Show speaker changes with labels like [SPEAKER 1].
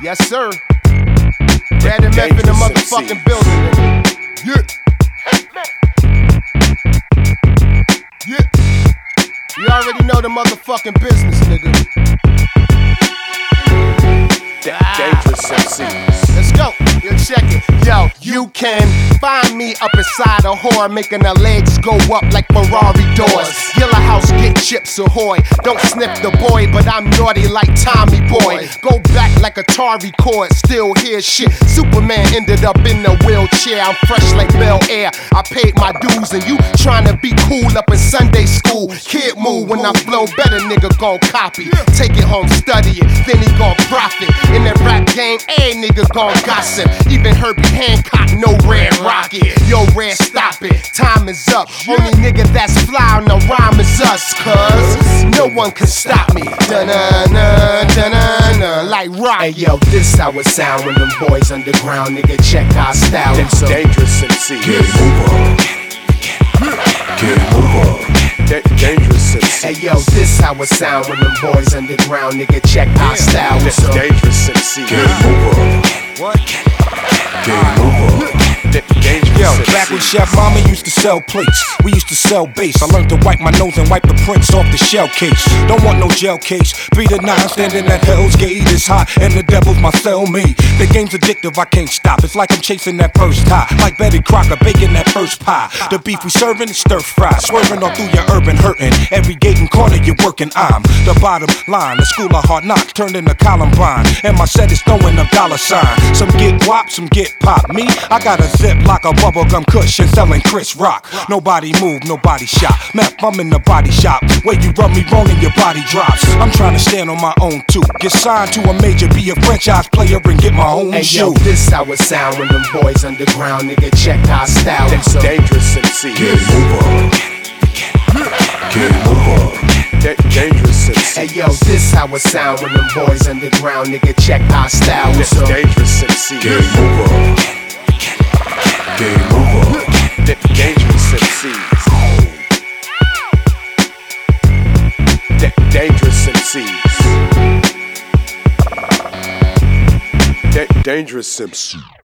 [SPEAKER 1] Yes, sir. Dad and Meth in the motherfucking building, nigga. Yeah. You already know the motherfucking business, nigga.
[SPEAKER 2] Dangerous MCs.
[SPEAKER 1] Let's go. Yo, check it. Yo, you can find me up inside a whore, making her legs go up like Ferrari doors. Yellow House, get chips ahoy. Don't sniff the boy, but I'm naughty like Tommy Boy. Go back like Atari cord, still hear shit. Superman ended up in the wheelchair. I'm fresh like Bel Air. I paid my dues, and you trying to be cool up in Sunday school. Kid move when I flow better, nigga gon' copy. Take it home, study it, then he gon' profit. In that rap game, a nigga gon' gossip. Even Herbie Hancock, no Red Rocket. Yo, Red, stop it, time is up. Only nigga that's fly on the rhyme is us, cuz no one can stop me. Da-na-na, da-na-na, like rock. Hey yo, this how it sound when them boys underground, nigga, check our style.
[SPEAKER 2] That's dangerous MCs.
[SPEAKER 3] Get over. Get over.
[SPEAKER 2] Dangerous MCs.
[SPEAKER 1] Hey yo, this how it sound when them boys underground, nigga, check our style.
[SPEAKER 2] That's dangerous MCs.
[SPEAKER 3] Get over.
[SPEAKER 1] What?
[SPEAKER 3] Get over.
[SPEAKER 2] Dangerous
[SPEAKER 4] Yo,
[SPEAKER 2] MCs.
[SPEAKER 4] back when Chef Mama used to sell plates, we used to sell bass. I learned to wipe my nose and wipe the prints off the shell case. Don't want no gel case. 3 to 9 standing at Hell's Gate. It's hot and the devil's my cellmate. The game's addictive, I can't stop. It's like I'm chasing that first high. Like Betty Crocker baking that first pie. The beef we serving is stir fry. Swerving all through your urban hurting. Every gate and corner you're working, I'm the bottom line. The school of hard knocks turned into Columbine. And my set is throwing a dollar sign. Some get wop, some get pop. Me, I got a zip like a bubblegum cushion selling Chris Rock. Nobody move, nobody shot. Meth, I'm in the body shop. Where you rub me wrong and your body drops. I'm trying to stand on my own too. Get signed to a major, be a franchise player and get my own
[SPEAKER 1] Hey
[SPEAKER 4] shoe.
[SPEAKER 1] yo, this how it sound when them boys underground, nigga, check our style.
[SPEAKER 2] That's dangerous MCs.
[SPEAKER 3] Get over. Get over.
[SPEAKER 2] Dangerous MCs.
[SPEAKER 1] Hey yo, this how it sound when them boys underground, nigga, check our style.
[SPEAKER 2] That's dangerous MCs.
[SPEAKER 3] Get over. Get over.
[SPEAKER 2] Dangerous MCs. Dangerous MCs. Dangerous MCs.